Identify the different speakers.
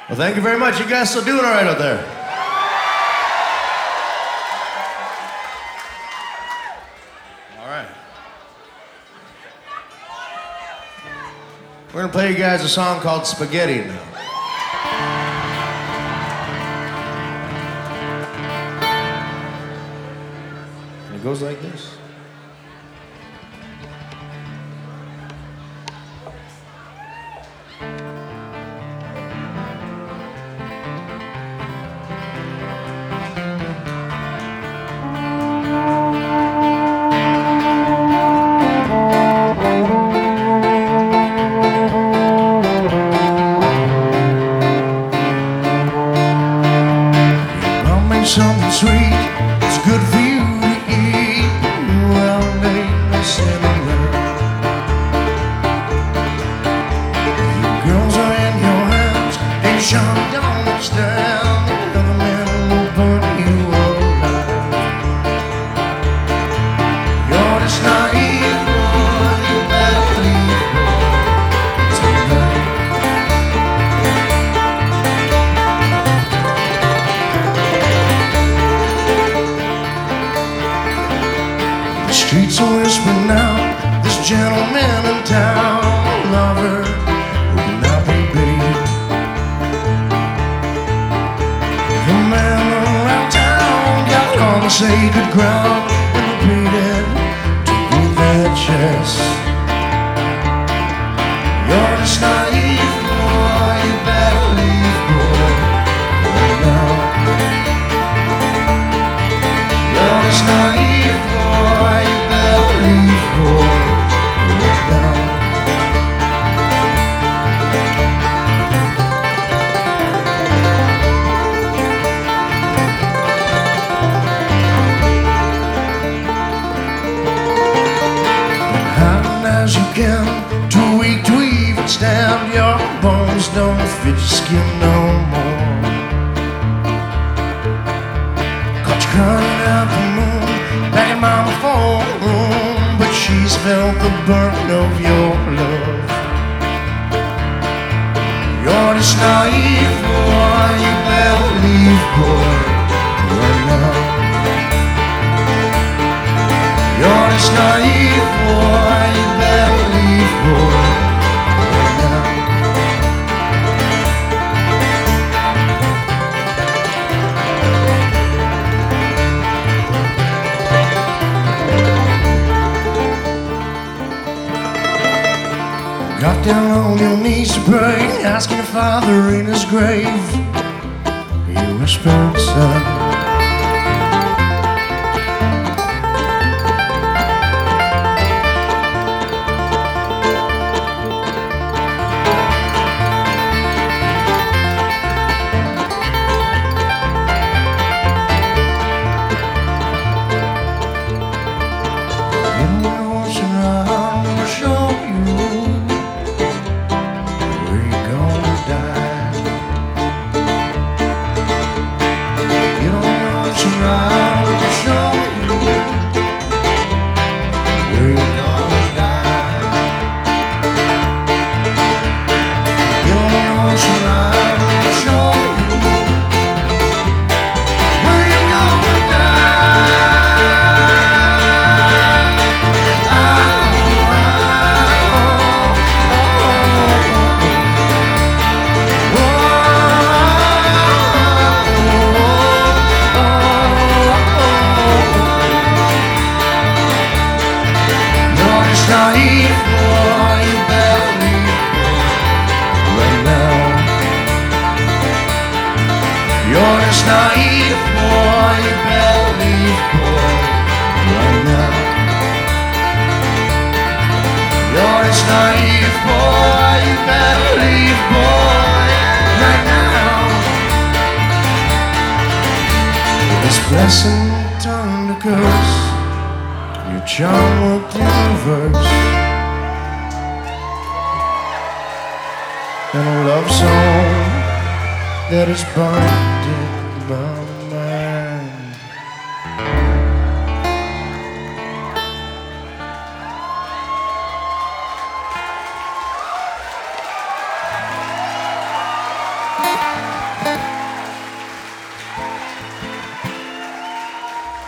Speaker 1: Well, thank you very much. You guys still doing all right out there? All right. We're going to play you guys a song called Spaghetti now. And it goes like this. Something sweet, it's good for you to eat. Well, baby, sitting there. The girls are in your hands, and you surely don't understand. The other men will burn you alive. You're just naive, boy, you better leave, boy, tonight. The streets are whispering now, this gentleman in town, lover who cannot be beat. The man around town got on the sacred ground and repeated to beat their chest. You're just naive, boy, you better leave, boy, right now. You're just naive, boy, you better leave, boy, right now. Hiding as you can, too weak to even stand. Your bones don't fit your skin no more. Caught you crying at the moon, back in mama phone room, but she's felt the burn of your love. You're just naive, boy, you better leave, boy, right now. You're just naive, boy, you better leave, boy, right now. Got down on your knees to pray, asking your father in his grave. He whispered, son, in the ocean I'm gonna show you where you're gonna die. You don't know what's around, I'm gonna show you where you're gonna die. You don't know what's around, I'm gonna show you where you're gonna die. Naive, boy, you better leave, boy, right now. You're just naive, boy, you better leave, boy, right now. You're just naive, boy, you better leave, boy, right now. This blessing turned to curse, your charm worked in reverse, and a love song that is burned in my mind.